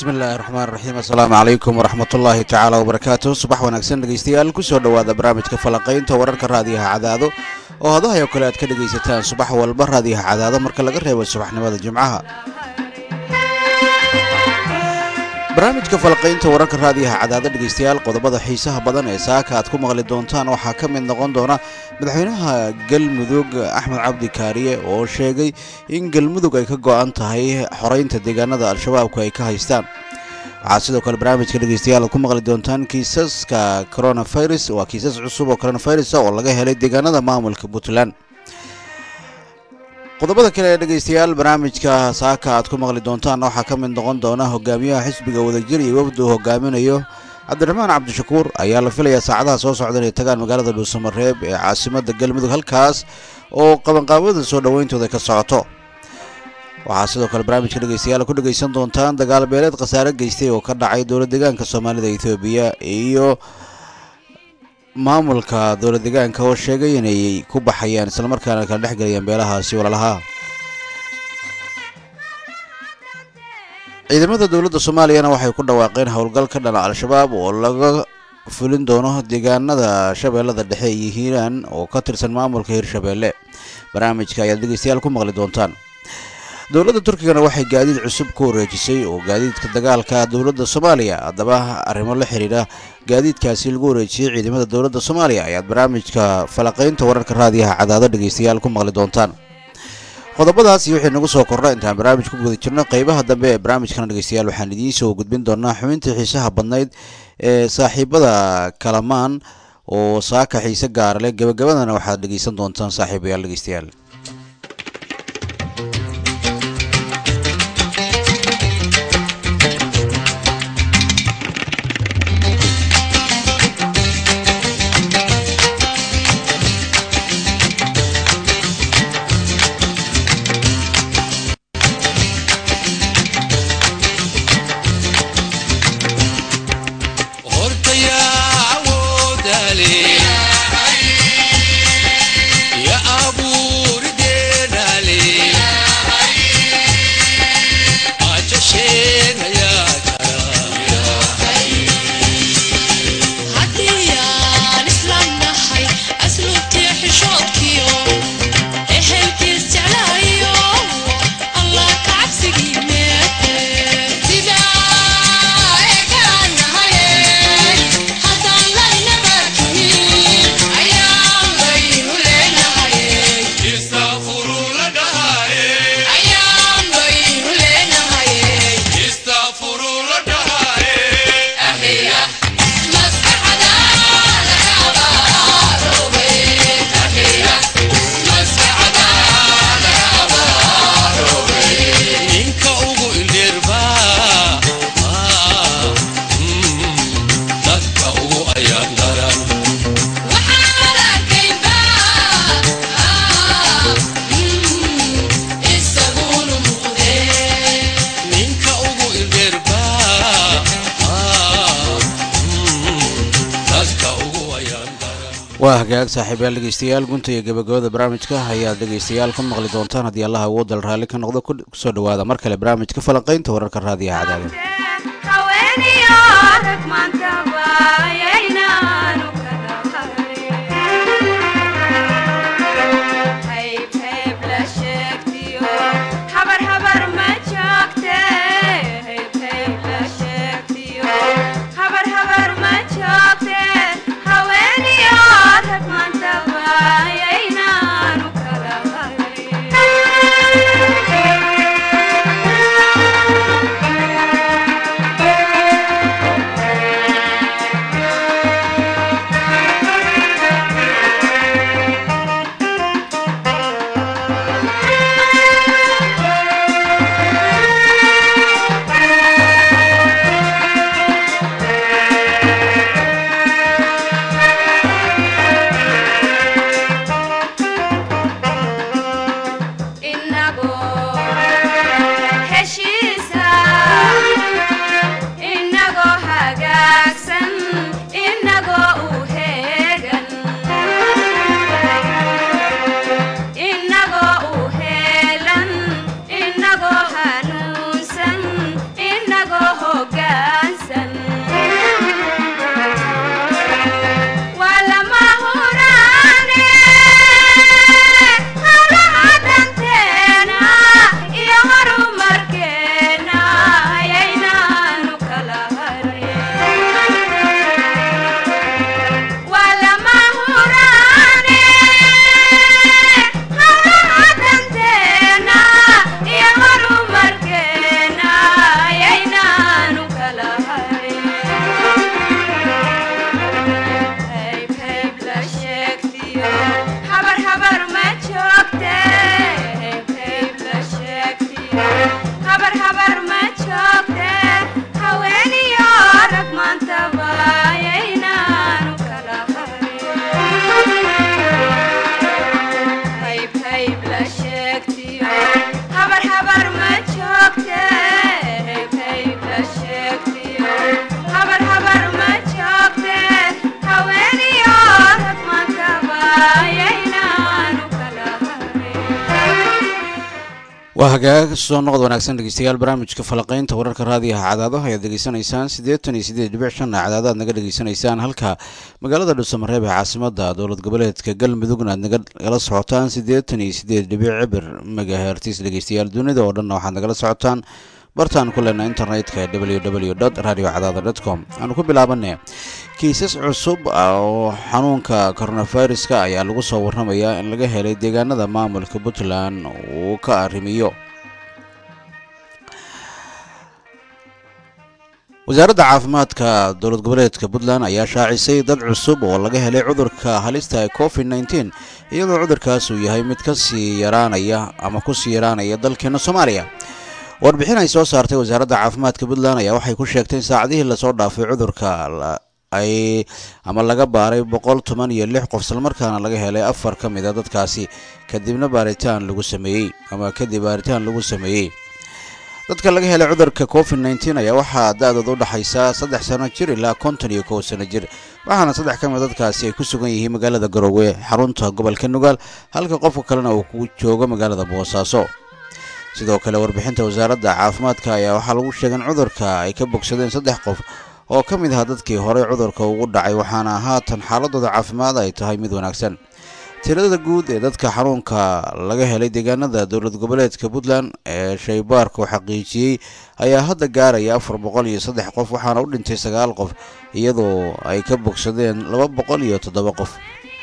bismillaahi raxmaani raxiim assalaamu calaykum waraxmatullaahi tacaala wabarakaatuh subax wanaagsan dhegeystayaal kusoo dhowaada barnaamijka falanqaynta wararka raadiyaha cadaado oo hadahayo kale aad ka dhegaysataan subax walba raadiyaha cadaado marka laga reebo subaxnimada jimcaha. barnaamijka falanqaynta wararka raadiyaha cadaado dhegeystayaal qodobada xiisaha badan ee saaka aad ku maqli doontaan waxaa ka mid noqon doona madaxweynaha galmudug axmed cabdi kaariye oo sheegay in galmudug ay ka go'an tahay xoreynta deegaanada al-shabaabku ay ka haystaan. waxaa sidoo kale barnaamijka dhegeystayaal aad ku maqli doontaan kiisaska coronavirus waa kiisas cusub oo coronavirus oo laga helay deegaanada maamulka puntland. qodobada kale ee dhegeystayaal barnaamijka saaka aad ku maqli doontaan waxaa ka mid noqon doona hogaamiyaha xisbiga wadajir iyo wafdi uu hogaaminayo cabdiraxmaan cabdishakuur ayaa la filayaa saacadaha soo socda inay tagaan magaalada dhuusamareeb ee caasimada galmudug halkaas oo qabanqaabada soo dhaweyntooda ka socoto. waxaa sidoo kale barnaamijka dhegeystayaal ku dhegeysan doontaan dagaal beeleed khasaare geystay oo ka dhacay dowlad deegaanka soomaalida Itoobiya iyo maamulka dowlad deegaanka oo sheegay inay ku baxayaan isla markaana kala dhexgalayaan beelahaasi walaalaha. ciidamada dowladda Soomaaliya waxay ku dhawaaqeen howlgal ka dhana al-shabaab oo laga fulin doono deegaanada shabeellada dhexe iyo hiiraan oo ka tirsan maamulka Hirshabeelle. barnaamijka ayaad dhegeystayaal ku maqli doontaan. dowladda Turkigana waxay gaadiid cusub ku wareejisay oo gaadiidka dagaalka dowladda Soomaaliya haddaba arrimo la xiriira gaadiidkaasi lagu wareejiyay ciidamada dowladda Soomaaliya ayaad barnaamijka falanqaynta wararka raadiyaha cadaado dhegeystayaal ku maqli doontaan. qodobadaasi waxay nagu soo kordha intaan barnaamij ku guda jirno qaybaha dambe ee barnaamijkan dhegeystayaal waxaan idiin soo gudbin doonaa xubintii xiisaha badnayd ee saaxiibada kalamaan oo saaka xiise gaar leh gabagabadana waxaad dhegeysan doontaan saaxiibayaal dhegeystayaal. waa hagaag saaxiibayaal dhegeystayaal gunta iyo gabagabada barnaamijka ayaad dhegeystayaal ku maqli doontaan haddii allaha uu dal raalli ka noqdo kusoo dhawaada mar kale barnaamijka falanqaynta wararka raadiyaha cadaado. hagaag soo noqod wanaagsan dhegeystayaal barnaamijka falaqeynta wararka raadiyaha cadaadaha ayaad degeysanaysaan 88.5 cadaadaad naga degeysanaysaan halka magaalada dhuusamareeb ee caasimada dowlad goboleedka galmudugna aad nagala socotaan 88.0 megahertz dhegeystayaal dunida oo dhan waxaad nagala socotaan bartaan ku leenahay internetka www.radiocadaada.com aanu ku bilaabanay kiisas cusub oo xanuunka coronavirus-ka ayaa lagu soo warramayaa in laga helay deegaanada maamulka Puntland uu ka arrimiyo wasaaradda caafimaadka dowlad goboleedka Puntland ayaa shaacisay dad cusub oo laga helay cudurka halista ee COVID-19 iyadoo cudurkaas uu yahay mid ka sii yaraanaya ama ku sii yaraanaya dalkeena Soomaaliya warbixin ay soo saartay wasaaradda caafimaadka Puntland ayaa waxay ku sheegtay saacadihii la soo dhaafay cudurka ama laga baaray 116 qof isla markaana laga helay 4 ka mid ah dadkaasi kadib baaritaan lagu sameeyay dadka laga helay cudurka COVID-19 ayaa waxaa da'doodu u dhaxaysa 3 sano jir ilaa 51 sano jir waxaana 3 ka mid dadkaasi ay ku sugan yihiin magaalada Garowe xarunta gobolka Nugaal halka qofka kalena uu ku joogo magaalada Boosaaso sidoo kale warbixinta wasaaradda caafimaadka ayaa waxaa lagu sheegay in cudurka ay ka bogsadeen 3 qof oo ka mid ah dadkii hore cudurka ugu dhacay waxaana haatan xaaladooda caafimaad ay tahay mid wanaagsan tirada guud ee dadka xanuunka laga helay deegaanada dowlad goboleedka Puntland ee shaybaarku xaqiijiyay ayaa hadda gaaraya 403 qof waxaana u dhintay 9 qof iyadoo ay ka bogsadeen 207 qof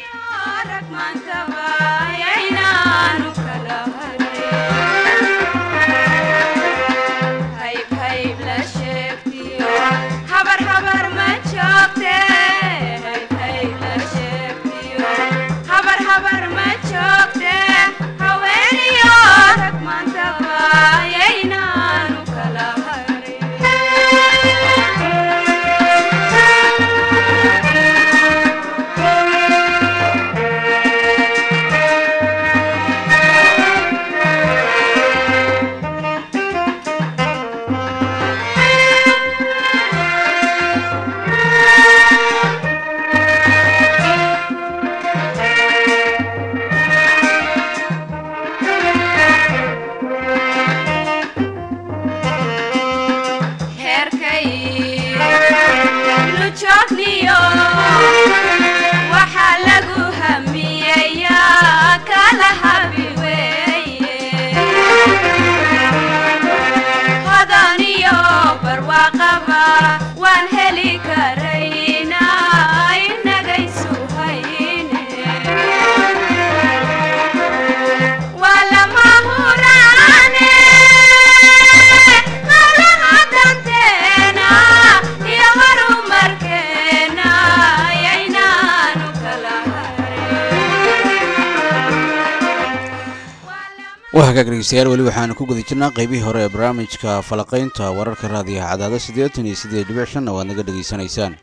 hagaagaystayaal wali waxaan ku guda jirnaa qaybihii hore ee barnaamijka falaqeynta wararka raadiyaha cadaada 88.5 waad naga dhageysanaysaan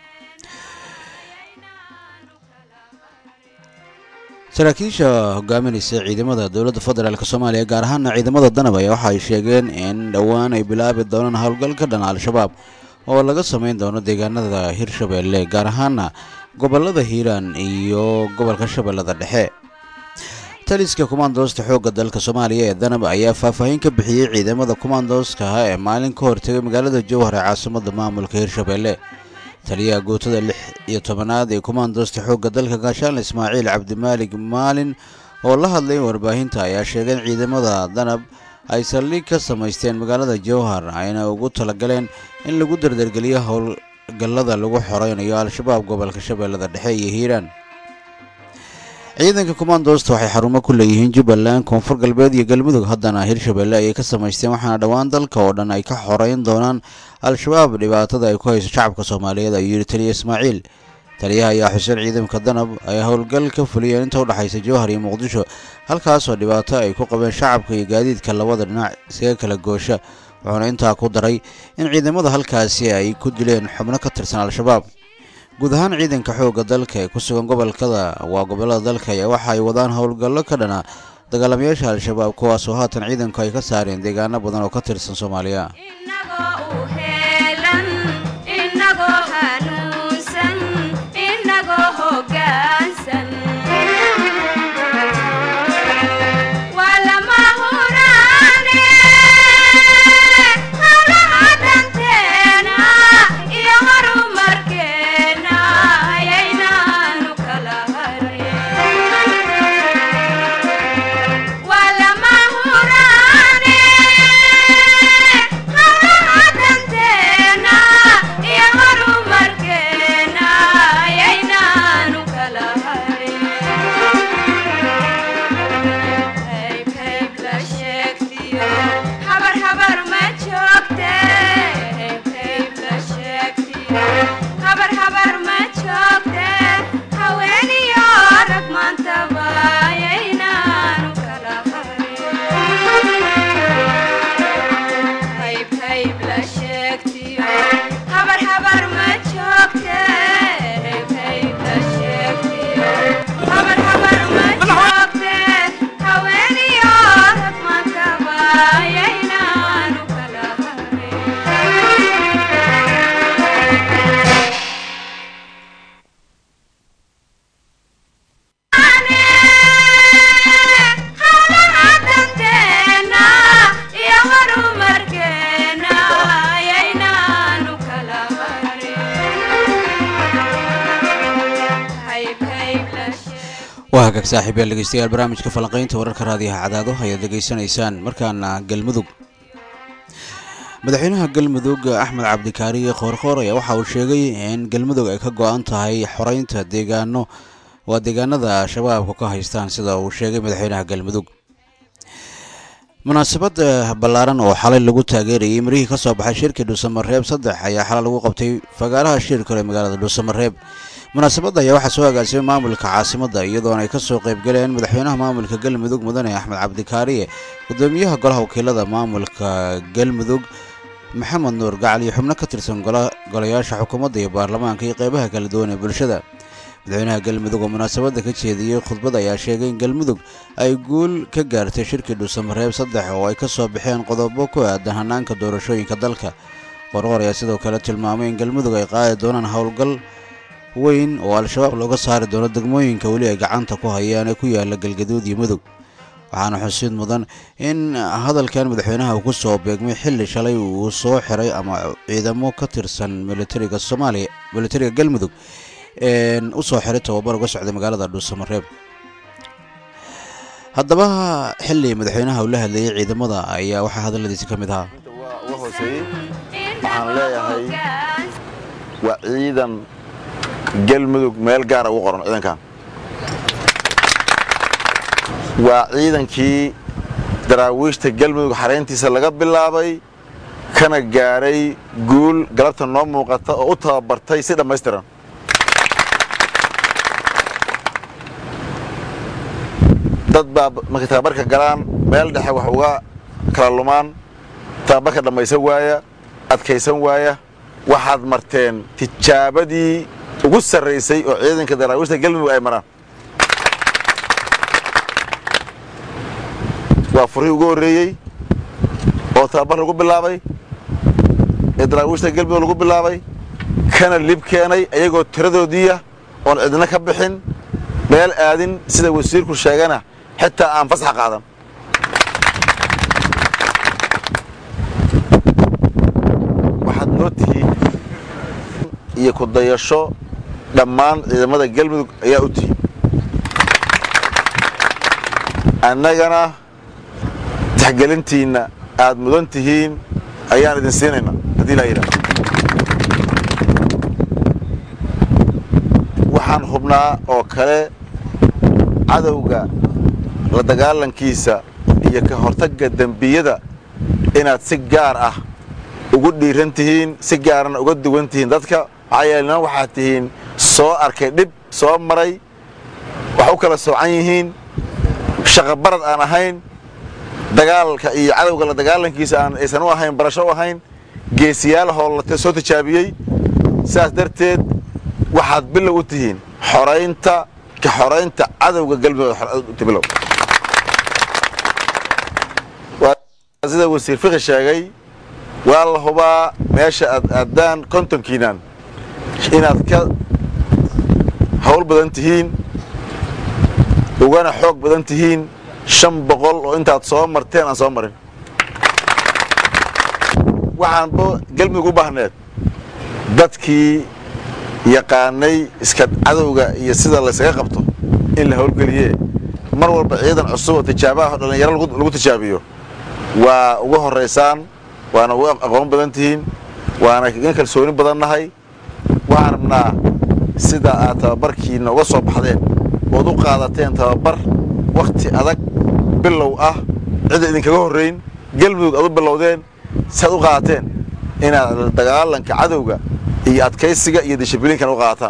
saraakiisha hogaaminaysa ciidamada dowladda federaalka Soomaaliya gaar ahaan ciidamada danab ayaa waxa ay sheegeen in dhawaan ay bilaabi doonaan howlgal ka dhan al-shabaab oo laga sameyn doono deegaanada Hirshabeelle gaar ahaan gobolada Hiiraan iyo gobolka Shabeellada Dhexe taliska commandos-ta xoogga dalka Soomaaliya ee danab ayaa faahfaahin ka bixiyay ciidamada commandos-ka ee maalin ka hortagay magaalada Jowhar ee caasimadda maamulka Hirshabeelle taliyaha guutada 16aad ee commandos-ta xoogga dalka Gaashaan Ismaaciil Cabdimaalig maalin oo la hadlay warbaahinta ayaa sheegay in ciidamada danab ay saldhig ka samaysteen magaalada Jowhar ayna ugu talagaleen in lagu dardargeliyo howlgallada lagu xoreynayo al-shabaab gobolka Shabeellada Dhexe iyo Hiiraan ciidanka commandos-ta waxay xarumo ku leeyihiin Jubbaland Koonfur Galbeed iyo Galmudug haddana Hirshabeelle ay ka samaysteen waxaana dhawaan dalka oo dhan ay ka xoreyn doonaan al-shabaab dhibaatada ay ku hayso shacabka Soomaaliyeed ayuu yiri taliye Ismaaciil taliyaha ayaa xuseen ciidanka danab ay howlgal ka fuliyeen inta u dhaxaysa Jowhar iyo Muqdisho halkaas oo dhibaato ay ku qabeen shacabka iyo gaadiidka labada dhinac isaga kala goosha wuxuuna intaa ku daray in ciidamada halkaasi ay ku dileen xubno ka tirsan al-shabaab guud ahaan ciidanka xoogga dalka ee ku sugan gobolada dalka ayaa waxa ay wadaan howlgallo ka dhana dagaalamayaasha al-shabaab kuwaas oo haatan ciidanku ay ka saareen deegaano badan oo ka tirsan Soomaaliya Wala mahura وهاك صاحبي اللي جيستيال برامج كفلقين تورك هذه عداده هي دقيسان إنسان مركان قلمذوق madaxweynaha galmudug axmed cabdikaariye qoorqooraya waxa uu sheegay in galmudug ay ka go'an tahay xoreynta deegaanada shabaabku ka haystaan sida uu sheegay madaxweynaha galmudug munaasabada ballaaran oo xalay lagu taageerayay marihii ka soo baxay shirka Dhuusamareeb 3 ayaa xalay lagu qabtay fagaaraha shirka ee magaalada Dhuusamareeb munaasabada ayaa waxa soo agaasimay maamulka caasimadda iyadoo ay ka soo qayb galeen madaxweynaha maamulka galmudug mudane axmed cabdikaariye gudoomiyaha golaha wakiilada maamulka galmudug maxamed nuur gacal iyo xubno ka tirsan golayaasha xukuumadda iyo baarlamaanka iyo qaybaha kala duwan ee bulshada madaxweynaha galmudug oo munaasabada ka jeediyay khudbad ayaa sheegay in galmudug ay guul ka gaartay shirkii Dhuusamareeb 3 oo ay ka soo baxeen qodobo ku aadan hanaanka doorashooyinka dalka qorqor ayaa sidoo kale tilmaamay in galmudug ay qaadi doonaan howlgal weyn oo al-shabaab looga saari doono degmooyinka wali ay gacanta ku hayaan ee ku yaala galgaduud iyo mudug waxaana xusid mudan in hadalkan madaxweynaha uu ku soo beegmay xilli shalay uu soo xiray ama ciidamo ka tirsan militariga Soomaaliya militariga galmudug u soo xiray tababar uga socday magaalada Dhuusamareeb haddaba xilli madaxweynaha uu la hadlayay ciidamada ayaa waxa hadaladiisa kamid ahaa waxaan leeyahay waa ciidan galmudug meel gaar ah ugu qoran ciidankan waa ciidankii daraawiishta galmudug xareyntiisa laga bilaabay kana gaaray guul galabta noo muuqata oo u tababartay si dhammaystiran dad baa markay tababarka galaan meel dhexe wax uga kala lumaan tababarka dhammaysan waaya adkaysan waaya waxaad marteen tijaabadii ugu sarreysay oo ciidanka daraawiishta galmudug ay maraan waa furihii ugu horreeyey oo tababar lagu bilaabay ee daraawiishta galmudug lagu bilaabay kana lib keenay ayagoo tiradoodiiya oon cidna ka bixin meel aadin sida wasiirku sheegana xitaa aan fasax qaadan waxaad noo tihiin iyo ku dayasho dhammaan ciidamada galmudug ayaa u tihiin annagana taxgelintiinna aad mudan tihiin ayaan idin siinaynaa haddii laa yidhaahdo waxaan hubnaa oo kale cadowga la dagaalankiisa iyo ka hortagga dembiyada inaad si gaar ah ugu dhiiran tihiin si gaarana uga duwan tihiin dadka maxaa yeelena waxaad tihiin soo arkay dhib soo maray wax u kala soocan yihiin shaqo barad aan ahayn dagaalka iyo cadowga la dagaalankiisa aysan u ahayn barasho u ahayn geesiyaal howlate soo tijaabiyey sidaas darteed waxaad bilow u tihiin xoraynta cadowga galmudug bilow sida wasiir fiqi sheegay waa la hubaa meesha aad aadaan kontonkiinan inaad ka hawl badan tihiin ugana xoog badan tihiin 500 oo intaad soo marteen aan soo marin waxaanba galmudug u baahneed dadkii yaqaanay iska cadowga iyo sida la isaga qabto in la howlgeliye mar walba ciidan cusub oo tijaabaha dhalinyaro lagu tijaabiyo waa ugu horeysaan waana ugu aqoon badan tihiin waana kaga kalsooni badan nahay waxaan rabnaa sida aad tababarkiina uga soo baxdeen ood u qaadateen tababar waqti adag bilow ah cid idinkaga horreyn galmudug aad u bilowdeen si aad u qaadateen inaad dagaalanka cadowga iyo adkaysiga iyo dishibliinkan u qaataan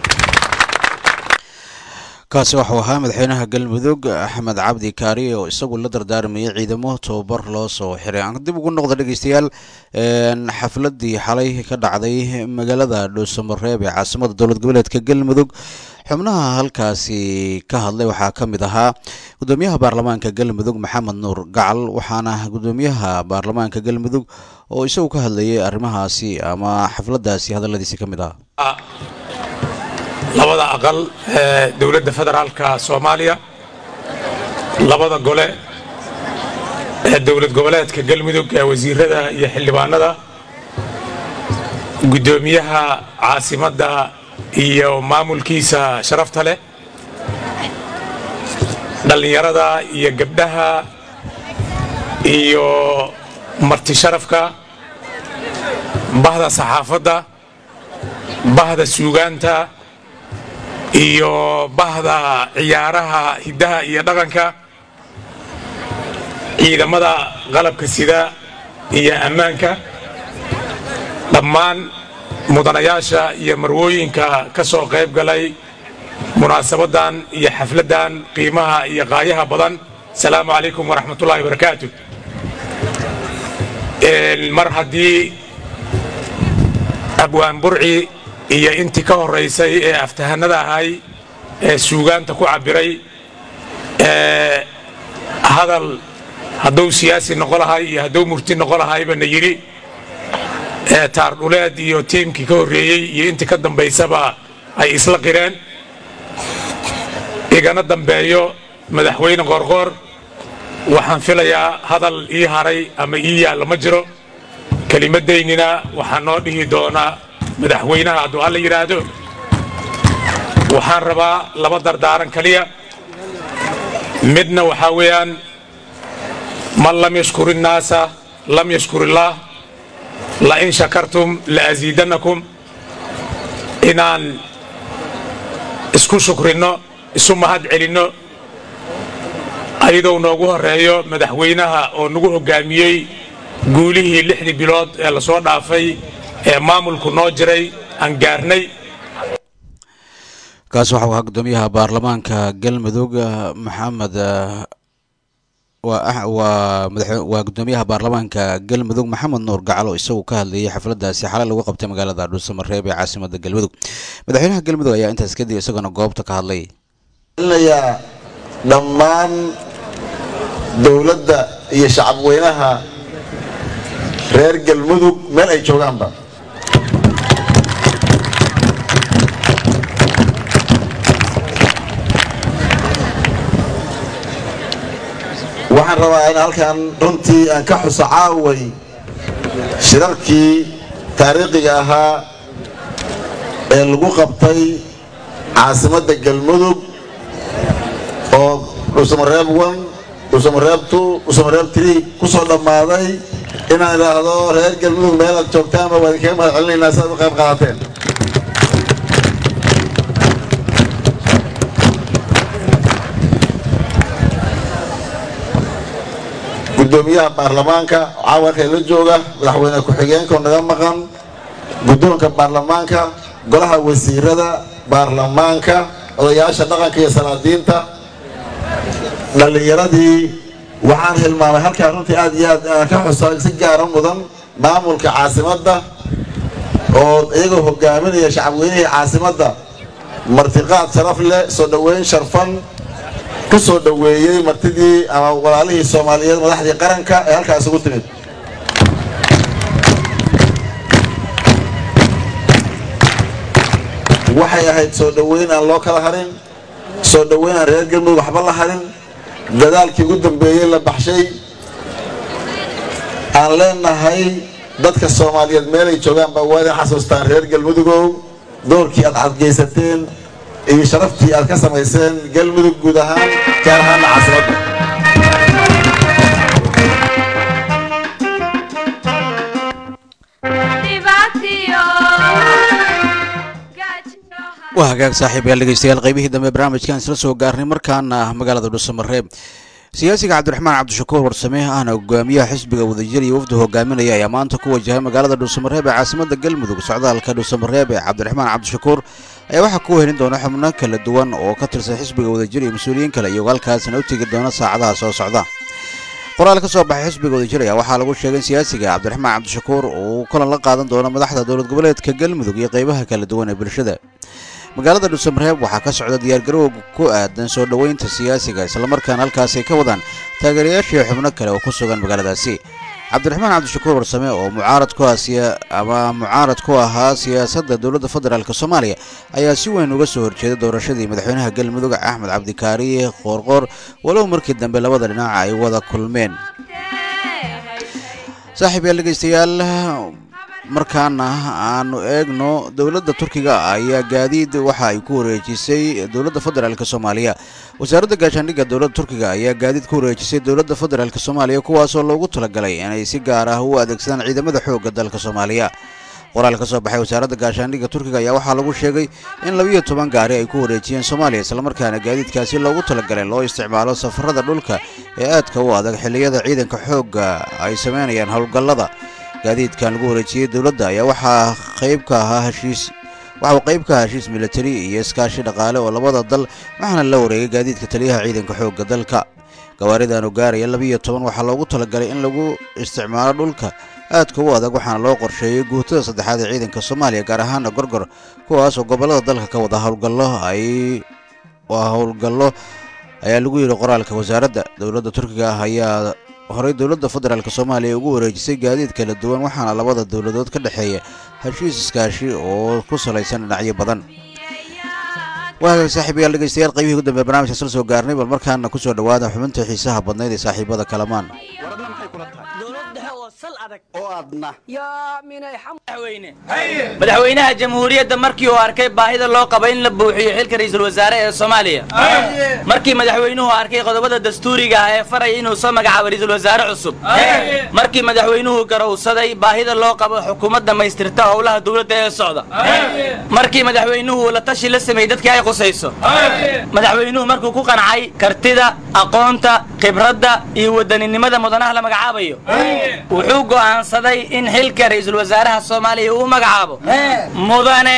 kaasi wuxuu ahaa madaxweynaha galmudug axmed cabdi kaariye oo isagu la dardaarmayay ciidamo tababar loo soo xiray aan dib ugu noqdo dhageystayaal xafladii xalay ka dhacday magaalada Dhuusamareeb ee caasimadda dowlad goboleedka galmudug xubnaha halkaasi ka hadlay waxaa ka mid ahaa gudoomiyaha baarlamaanka galmudug maxamed nuur gacal waxaana gudoomiyaha baarlamaanka galmudug oo isagu ka hadlayay arrimahaasi ama xafladaasi hadaladiisa ka mid ahaa labada aqal ee dawladda federaalka Soomaaliya labada gole ee dawlad goboleedka galmudug ee wasiirada iyo xildhibaanada gudoomiyaha caasimadda iyo maamulkiisa sharafta leh dhallinyarada iyo gabdhaha iyo marti sharafka bahda saxaafadda bahda suugaanta iyo bahda ciyaaraha hiddaha iyo dhaqanka ciidamada qalabka sida iyo ammaanka dhammaan mudanayaasha iyo marwooyinka ka soo qayb galay munaasabadan iyo xafladan qiimaha iyo qaayaha badan asalaamu calaykum waraxmatullaahi wabarakaatu mar haddii abwaan burci iyo intii ka horaysay ee aftahanada ahay ee suugaanta ku cabbiray hadal hadduu siyaasi noqo lahay iyo hadduu murti noqo lahayba na yidhi taardhuleed iyo tiimkii ka horreeyey iyo intii ka dambaysaba ay isla qireen igana dambeeyo madaxweyne qoorqoor waxaan filayaa hadal ii haray ama ii yaalla ma jiro kelimadaynina waxaa noo dhihi doonaa madaxweynaha hadduu alla yidhaahdo waxaan rabaa laba dardaaran kaliya midna waxaa weeyaan man lam yashkur innaasa lam yashkur illaah lain shakartum laaziidannakum inaan isku shukrinno isu mahad celinno ayadoo noogu horeeyo madaxweynaha oo nagu hoggaamiyey guulihii 6 bilood ee la soo dhaafay ee maamulku noo jiray aan gaarnay kaas waxa uu ahaa gudoomiyaha baarlamaanka galmudug maxamed waa gudoomiyaha baarlamaanka galmudug maxamed nuur gacalo isagoo ka hadlayay xafladaasi xalay lagu qabtay magaalada dhuusamareeb ee caasimada galmudug madaxweynaha galmudug ayaa intaas kadib isagana goobta ka hadlay dhammaan dowladda iyo shacab weynaha reer galmudug meel ay joogaanba waxaan rabaa in halkan runtii aan ka xuso caaway shirarkii taariikhiga ahaa ee lagu qabtay caasimadda galmudug oo dhuusamareeb 1 dhuusamareeb 2 dhuusamareeb 3 ku soo dhammaaday inaan idhaahdo reer galmudug meel aad joogtaanba waan idinkaga mahad celinaynaa si aad u qayb qaadateen gudoomiyaha baarlamaanka caawarka la jooga madaxweyne ku-xigeenka oo naga maqan guddoonka baarlamaanka golaha wasiirada baarlamaanka odayaasha dhaqanka iyo salaadiinta dhallinyaradii waxaan hilmaamay halkaa runtii aad iyo aad aan ka xusaa si gaara mudan maamulka caasimadda oo iyagoo hogaaminaya shacabweynihii caasimadda martiqaad sharaf leh soo dhoweyn sharfan ku soo dhoweeyey martidii ama walaalihii soomaaliyeed madaxdii qaranka ee halkaas ugu timid waxay ahayd soo dhoweyn aan loo kala harin soo dhoweyn aan reer galmudug waxba la harin dadaalkii ugu dambeeyey la baxshay aan leenahay dadka soomaaliyeed meelay joogaanba waa idin xasuustaan reer galmudugow doorkii aad cadgaysateen iyo sharaftii aad ka samayseen galmudug guud ahaan gaar ahaanna caasimadda waa hagaag saaxiibayaal dhegeystayaal qaybihii dambe barnaamijkan isla soo gaarnay markaana magaalada dhuusamareeb siyaasiga cabdiraxmaan cabdishakuur warsame ahna hogaamiyaha xisbiga wadajir iyo wafdu hogaaminaya ayaa maanta ku wajahay magaalada dhuusamareeb ee caasimada galmudug socdaalka dhuusamareeb ee cabdiraxmaan cabdishakuur ayaa waxaa ku helin doona xubno kala duwan oo ka tirsan xisbiga wadajir iyo mas-uuliyiin kale iyagoo halkaasna u tegi doona saacadaha soo socda qoraal ka soo baxay xisbiga wadajir ayaa waxaa lagu sheegay in siyaasiga cabdiraxmaan cabdishakuur uu kulan la qaadan doono madaxda dowlad goboleedka galmudug iyo qaybaha kala duwan ee bulshada magaalada dhuusamareeb waxaa ka socda diyaargarowg ku aadan soo dhoweynta siyaasiga islamarkaana halkaasay ka wadaan taageerayaashii xubno kale oo ku sugan magaaladaasi cabdiraxmaan cabdishakuur warsame oo mucaarad ku ahaa siyaasadda dowladda federaalk soomaaliya ayaa si weyn uga soo horjeeda doorashadii madaxweynaha galmudug axmed cabdikaariye qoorqoor walow markii dambe labada dhinac ay wada kulmeen saaxiib yaal dhegeystayaal markaana aanu eegno dowladda turkiga ayaa gaadiid waxa ay ku wareejisay dowladda federaalk soomaaliya. wasaaradda gaashaandhigga dowladda turkiga ayaa gaadiid ku wareejisay dowladda federaalk soomaaliya kuwaasoo loogu talagalay inay si gaar ah u adeegsadaan ciidamada xoogga dalka soomaaliya. qoraal ka soo baxay wasaaradda gaashaandhigga turkiga ayaa waxaa lagu sheegay in 12 gaari ay ku wareejiyeen Soomaaliya islamarkaana gaadiidkaasi loogu talagalay loo isticmaalo safarada dhulka ee aadka u adag xilliyada ciidanka xoogga ay sameynayaan howlgallada. gaadiidkan lagu wareejiyay dowladda ayaa waxaa qayb ka ah heshiis military iyo iskaashi dhaqaale oo labada dal waxaana la wareegay gaadiidka taliyaha ciidanka xoogga dalka. gawaaridan oo gaaraya 12 waxaa loogu talagalay in lagu isticmaalo dhulka aadka u adag waxaana loo qorsheeyay guutada saddexaad ee ciidanka Soomaaliya gaar ahaan Gorgor kuwaas oo gobolada dalka ka wada howlgallo ayaa lagu yiri qoraalka wasaaradda. dowladda turkiga ayaa horey dowladda federaalk Soomaaliya ugu wareejisay gaadiid kala duwan waxaana labada dowladood ka dhaxeeya heshiis iskaashi oo ku salaysan dhinacyo badan. waaga saaxiibayaal dhegeystayaal qaybihii ugu dambeeyay barnaamijka soo gaarnay bal markaana ku soo dhawaada xubinta xiisaha badneyd ee saaxiibada kalamaan. madaxweynaha jamhuuriyadda markii uu arkay baahida loo qabo in la buuxiyo xilka ra'iisul wasaare ee Soomaaliya markii madaxweynuhu arkay qodobada dastuuriga ah ee faray inuu soo magacaabo ra'iisul wasaare cusub markii madaxweynuhu garowsaday baahida loo qabo xukuumad dhamaystirta howlaha dawladda ee socda markii madaxweynuhu la tashi la sameeyay dadka ay qusayso madaxweynuhu markuu ku qancay kartida aqoonta khibradda iyo wadaninimada mudanaha la magacaabayo wuxuu go'aansaday in xilka ra'iisul wasaaraha Soomaaliya uu magacaabo mudane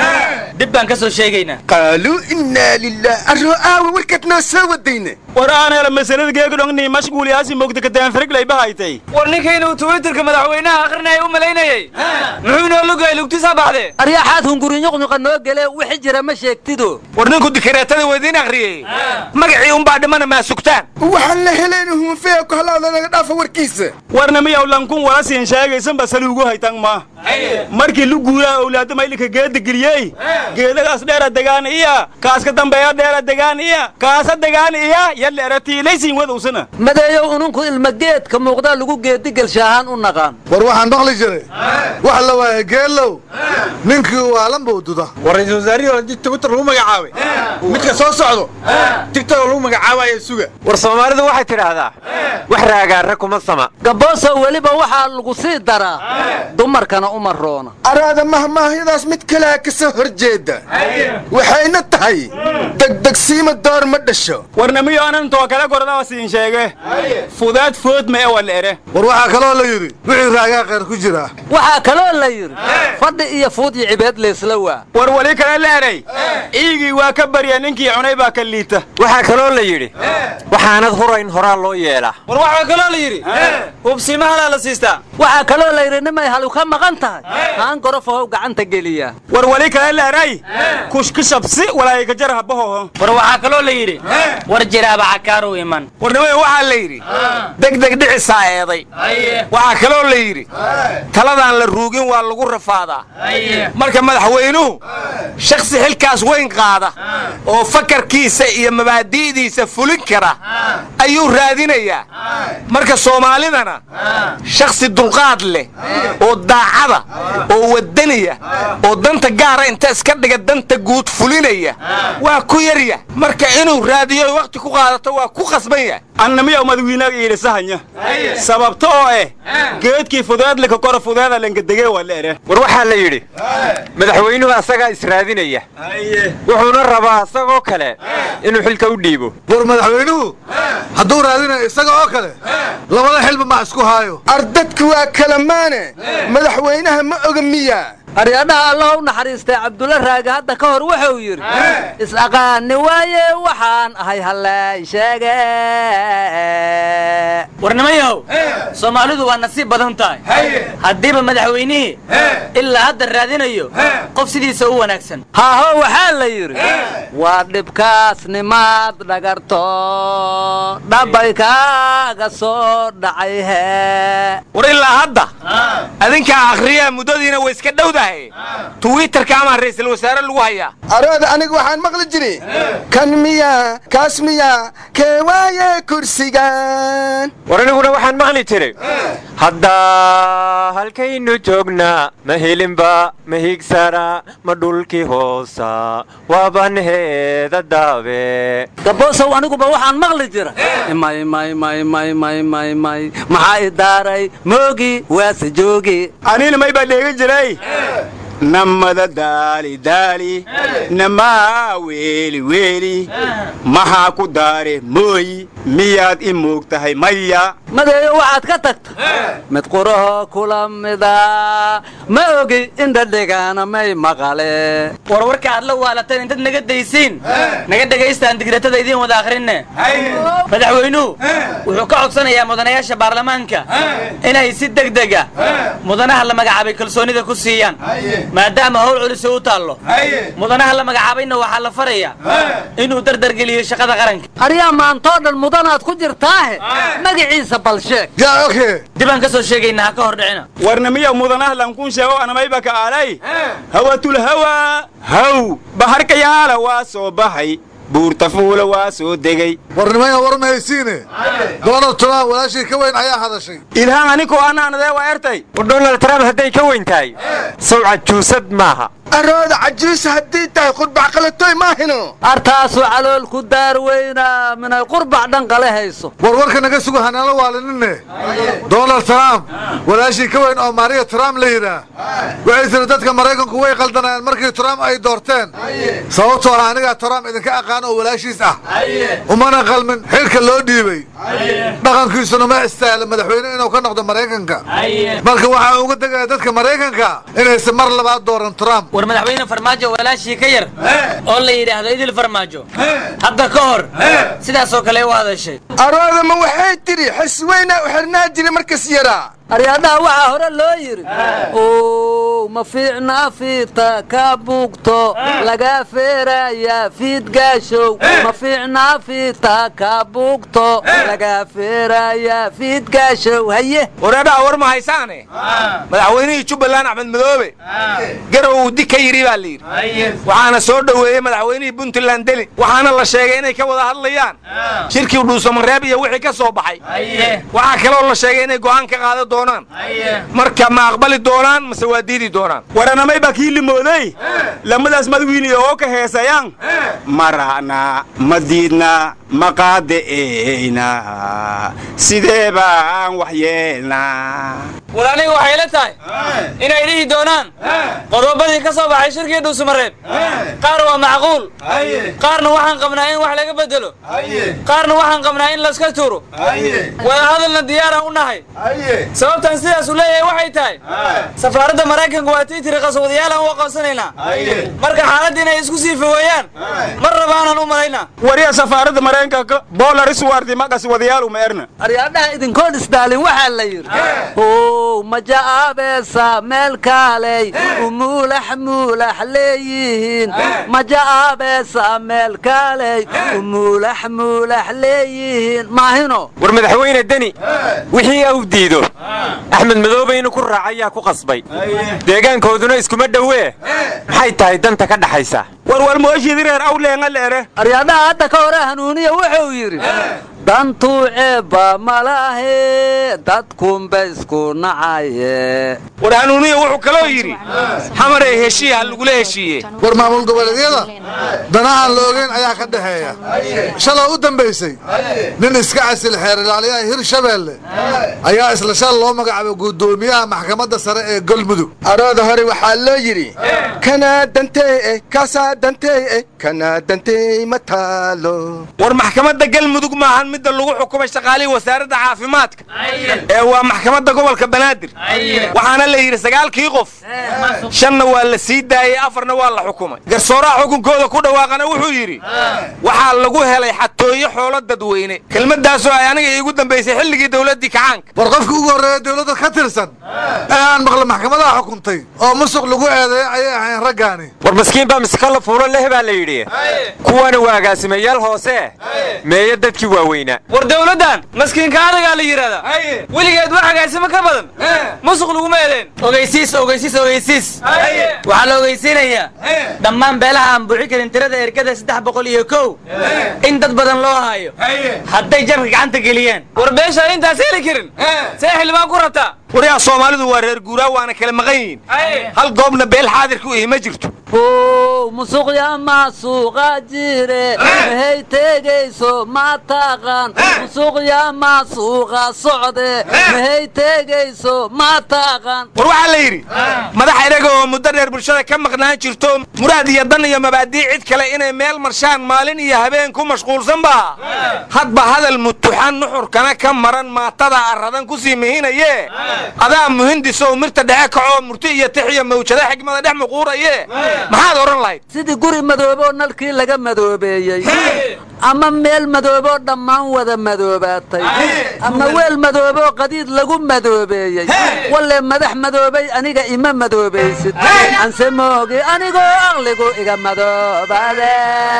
dib baan ka soo sheegaynaa qaalu inna lillahi arru'aawi warkatna sawadayna waraana la masalada geegdhongni mashquul yaasi moogta ka taan farqlay bahaytay war ninkeenu Twitterka madaxweynaha aqrinay u maleynayay muxuu noo lugay lugtiisa baxde aryaxaad hunguriyo qanoo gale wixii jira ma sheegtido war ninku dikreetada wadiin aqriyay magacii un baa dhimana ma sugtaan waxaan la helaynahay feeyo ku halaada naga dhaaf warkiisa warna miyaw lankun wala siin sheegaysan basaluugu haytan ma markii lu guuraa awlaad maylka geed galiyay geedagaas dheer degaan iyo kaas ka dambeeya dheer degaan iyo kaas degaan iyo yalla aratiilaysiin wadowsana madeeyo ununku ilma geedka muuqda lagu geedi galshaahan u naqaan war waxaan dhaqli jiray wax la waayay geelow ninkii waa lambuududa war ra'iisul wasaarihi oo Twitter lagu magacaabay midka soo socdo TikTok lagu magacaabay suga war Soomaalidu waxay tiraahdaa wax raagaar kuma sama gabooso waliba waxa lagu sii daraa dumarkana uma roona araada mahmaahidaas mid kale ka soo horjeeda waxayna tahay degdegsiima door ma dhasho warna miyo aanan too kala gordaa siin sheege fudaad food ma wal ere war waxa kale la yiri wixii raagaa qeer ku jira waxa kale la yiri fadhi iyo fuud iyo cibaad leesla waa war wali kale la eray iigi waa ka bariya ninkii cunay baa ka liita waxa kale la yiri waxaanad horayn horaa loo yeelaa war waxa kale la yiri hubsimaha la siista waxa kale la yiri nimay halu ka maqan tahay aan gorofaho gacanta geliya war wali kale la eray kushkishabsi walaay ka jaraha baho war waxa kale la yiri war jiraaba cakaaro iman war nimay waxa la yiri degdeg dhicisa eeday waxa kale la yiri taladan la ruugin waa lagu rafaadaa marka madaxweynuhu shakhsi xilkaas weyn qaada oo fakarkiisa iyo mabaadi'diisa fulin kara ayuu raadinayaa marka Soomaalidana shakhsi dulqaad leh oo daacada oo wadaniya oo danta gaar ah inta iska dhiga danta guud fulinaya waa ku yariya marka inuu raadiyo waqti ku qaadato waa ku qasbaya annamiya madaxweynaha iyo sahanya sababtoo ah geedkii fudaad la ka kor fudaada lanka degay waa leere war waxa la yiri madaxweynuhu asaga israadinaya wuxuuna rabaa asagoo kale inuu xilka u dhiibo war madaxweynuhu hadduu raadinayo isagoo kale labada xilba ma isku haayo ardadku waa kala maane madaxweynaha ma oga miya aryaadaha Allah u naxariistay Cabdulla Raaga hadda ka hor wuxuu yiri isaqaani waaye waxaan ahay halay sheegay warnamayow Soomaalidu waa nasiib badan tahay hadiiba madaxweynihi ilaa hadda raadinayo qof sidiisa u wanaagsan haa waxa la yiri waa dhibkaas nimaad dhagarto dhabay kaaga soo dhacay war ilaa hadda adinka akhriya mudadiina way iska dhowdahay Twitterka ama ra'iisul wasaare lagu hayaa araada aniga waxaan maqli jiray kan miya kaasmiya keewaaye kursigan war aniguna waxaan maqli jiray haddaa halkaynu joognaa ma helinba ma higsana ma dhulkii hoosa waaban heeda daabe gaboosow aniguba waxaan maqli jira may maxaa i daaray moogi waase joogi anina may baa dheega jiray namada daali namaa weeli maxaa ku daare mooyi miyaad i moog tahay maya madeeyo waxaad ka tagta mid quraho kula mida ma ogi inta dhigaana may maqale warwarka aad la waalateen intad naga daysiin naga dhegaystaan digratada idiin wada akhrinne madaxweynuhu wuxuu ka codsanayaa mudanayaasha baarlamaanka inay si degdega mudanaha la magacaabay kalsoonida ku siiyaan maadaama howl culus u taallo mudanaha la magacaabayna waxaa la farayaa inuu dardargeliyo shaqada qaranka aryaa maantoo dhan mudanaad ku jirtaahe magaciisa bal sheeg yaa oke dibaan ka soo sheegaynaa ha ka hor dhicina warna miya mudanaha lankun sheego anamayba ka aalay hawatul hawa haw baharkayaala waa soo baxay buurta fuula waa soo degay warnimaya war mahaysiine Donald Trump walaashii ka weyn ayaa hadashay ilhaan anigu anaanadee waa ertay Donald Trump hadday ka weyn tahay sawcad juusad maaha أراد عجوز هديته قرب عقلتوي ما هنا أرتاسو على الكدار وينا من القرب عدن قلهيسو ورورك نقصو هنالا والننه دونالد ترامب ولا شيء كوين أو ماريا ترامب لينا وعيث ردتك مريكن كوي قلدنا المركي ترامب أي دورتين صوتوا على عنقا ترامب إذا كأقانو ولا شيء سأ ومانا قال من حيلك اللو ديبي دقان كيسونا ما استاهل مدحوين إنو كان نقضى مريكن كا مركي وحا وقد دقا مريكن كا إنه يسمر لبعض دوران ترامب ورمدحوينه فرماجو ولا شيء كير oo la yiraahdo idil farmaajo hadda ka hor sidaas oo kale waa hadashay arada ma waxay tiri xisweyna u xirnaa jiray markas yaraa aryaadaha waxa hore loo yiri oo ma fiicna fiita ka buugto laga feeraya fiid gaashow ma fiicna fiita ka buugto laga feeraya fiid gaashow haye warada war ma haysaane madaxweynihii Jubbaland Axmed Madoobe garow dika yiri baa la yiri waxaana soo dhaweeyay madaxweynihii Puntland Deli waxaana la sheegay inay ka wada hadlayaan shirkii Dhuusamareeb iyo wixii ka soo baxay waxa kale oo la sheegay inay go'aan ka qaado doonaan marka ma aqbali doonaan mise waa diidi doonaan waranamay bakiili mooday lamadaas madwiini oo ka heesayaan marana madiidna maqaadeeyna sidee baan waxyeelna walaalihi waxay la tahay inay dhihi doonaan qodobadii ka soo baxay shirkii Dhuusamareeb qaar waa macquul qaarna waxaan qabnaa in wax laga bedelo qaarna waxaan qabnaa in la iska tuuro wada hadalna diyaar u nahay sababtan sidaas u leeyahay waxay tahay safaaradda Mareykanka waa tiitiri qaswadayaal aan u aqoonsanayna marka xaaladda inay isku sii fogeeyaan mar rabaan u maleynaa wariya safaaradda Mareykanka Polaris wardi ma qaswadayaal u meerna aryaadaha idinkood isdaalin waxa la yiri oo ma jaabeesa meel kaalay umulax leeyihiin ma jaabeesa meel kaalay umulax leeyihiin maahino war madaxweyne Deni wixii uu diido Axmed Madoobe inuu ku raacaya ku qasbay deegaankooduna iskuma dhawee maxay tahay danta ka dhaxaysa war mooshii reer awleenga leere aryaadaha hadda ka hore hanuuniya wuxuu yiri dantu ceeba malahe dadkunba isku nacaye war hanuuniya wuxuu kaloo yiri xamare heshiiya lagula heshiiyey war maamul goboleedyada danaha loogeen ayaa ka dhaxeeya shalay u dambeysay nin iska casil xeer ilaaliyaha Hirshabeelle ayaa isla shal loo magacaabay gudoomiyaha maxkamadda sare ee Galmudug arada hore waxa loo yiri kana dantay mataalo war maxkamadda Galmudug maahan mid lagu xukumay shaqaalii wasaaradda caafimaadka ee waa maxkamadda gobolka Banaadir waxaana la yiri 9 qof shanna waa la sii daayay afarna waa la xukumay garsooraha xukunkooda ku dhawaaqana wuxuu yiri waxa lagu helay xatooyo xoolo dadweyne kelmadaas oo ay aniga iigu dambeysay xilligii dawladda kacaanka war qofka ugu horeeyay dawladda ka tirsan aan maqla maxkamadaha xukuntay oo musuq lagu eedeeyay ay ahayn ragaani war miskiin baa miskala fuulo leh baa la yiri kuwana waagaasimayaal hoose meeyo dadkii waaweyn weyna war dawladdan maskiinka adagaa la yidhahdaa weligeed wax hagaasimo ka badan musuq laguma eleen ogeysiis waxaa la ogeysiinayaa dhammaan beelaha aan buuxin karin tirada ergada 301 in dad badan loo haayo hadday jabka gacanta geliyaan war beeshaan intaas heli karin see xildhibaan ku rabtaa waryaa soomaalidu waa reer guuraa waana kala maqan yihiin hal goobna beel xaadirka u ihi ma jirto musuqya maasuuqa jire mahay tegayso ma taqaan musuqya maasuuqa socde mahay tegayso ma taqaan war waxaa la yidhi madax inaga oo muddo dheer bulshada ka maqnaan jirto muraad iyo dan iyo mabaadii cid kale inay meel marshaan maalin iyo habeen ku mashquulsanba hadba hadal mutuxan nuxurkana ka maran maatada arradan ku sii mihinaye adaa muhindiso mirta dhexe kacoo murti iyo tix iyo mawjada xigmada dhex muquuraye maxaad oran lahayd sidii guri madoobo nalkii laga madoobeeyey ama meel madoobo dhammaan wada madoobaatay ama weel madoobo qadiid lagu madoobeeyey walle madax madoobay aniga ima madoobaysid anse moogi anigoo aqligu iga madoobaade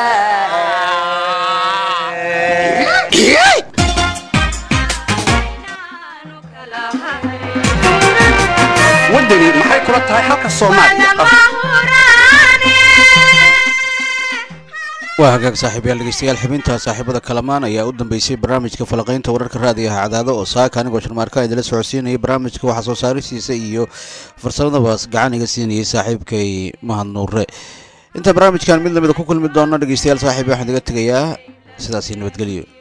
wadani maxay kula tahay halka Soomaaliya waa hagaag saaxiibayaal dhegeystayaal xubinta saaxiibada kalamaan ayaa u dambeysay barnaamijka falaqaynta wararka raadiyaha cadaado oo saaka anigoo sharmaarka idila socodsiinayay barnaamijka waxaa soo saaristiisa iyo farsamadabaas gacan iga siinayay saaxiibkay mahad nuure inta barnaamijkan mid lamida ku kulmi doona dhegeystayaal saaxiib waxaan iga tegayaa sidaasi nabadgelyo